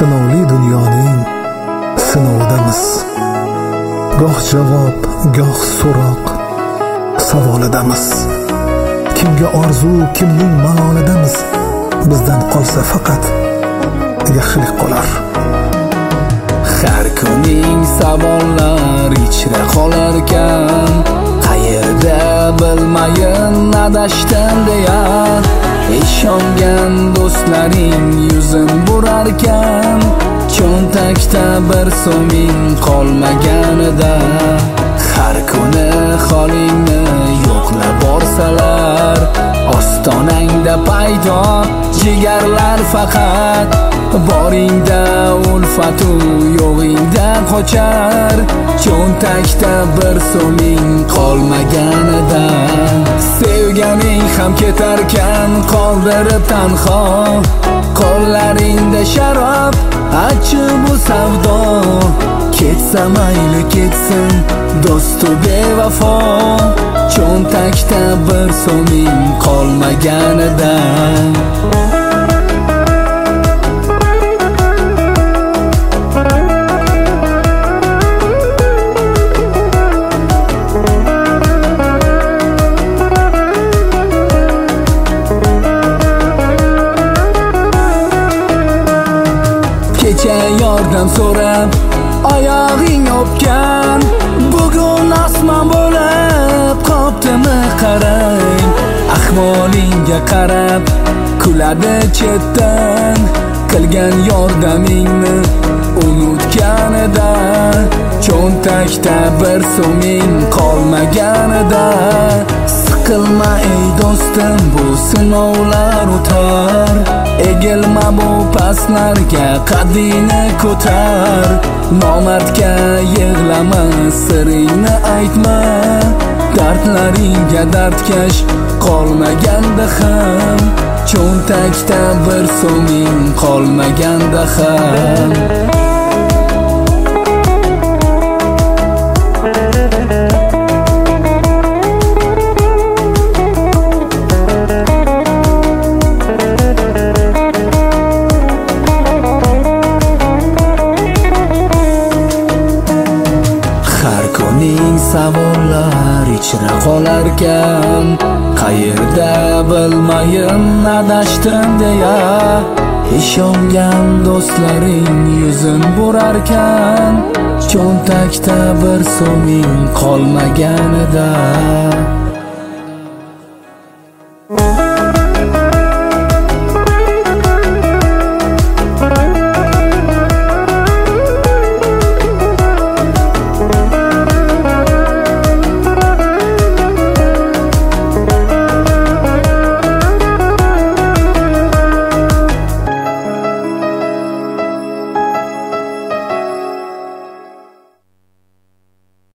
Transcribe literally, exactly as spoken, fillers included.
sinovli dunyoning sinovidamiz. Goh javob, goh so'roq savolidamiz. Kimga orzu, kimning malolidamiz. Bizdan qolsa faqat yaxshilik qolar. Har kuning savollar ichra qolarkan, qayerda bilmayin adashdim deya. Ishongan do'stlaring yuzin burarkan, cho'ntakda bir so'ming qolmaganida. Har kuni holingni yo'qlab borsalar, ostonangda paydo jigarlar faqat. Boringda ulfatu yo'g'ingda qochar, cho'ntakda bir so'ming qolmaganida. Sevganing ham ketarkan qoldirib tanho, qo'llaringda sharob achchi bu savdo. Ketsa mayli ketsin do'stu bevafo, cho'ntakda bir so'ming qolmaganida. Kecha yordam so'rab oyog'ing o'pgan, bugun osmon bo'lib qoptimi qarang. Ahvolingga qarab kuladi chetdan, qilgan yordamingni unutganida. Cho'ntakda bir so'ming qolmaganida. Siqilma ey do'stim, bu sinovlar o'tar. Egilma bu paslarga, qaddingni ko'tar. Nomardga yig'lama, siringni aytma. Dardlaringga dardkash qolmaganda ham, cho'ntakda bir so'ming qolmaganda ham. Savollar ichra qolarkan, qayerda bilmayin adashdim deya. Ishongan do'stlaring yuzin burarkan, cho'ntakda bir so'ming qolmaganida.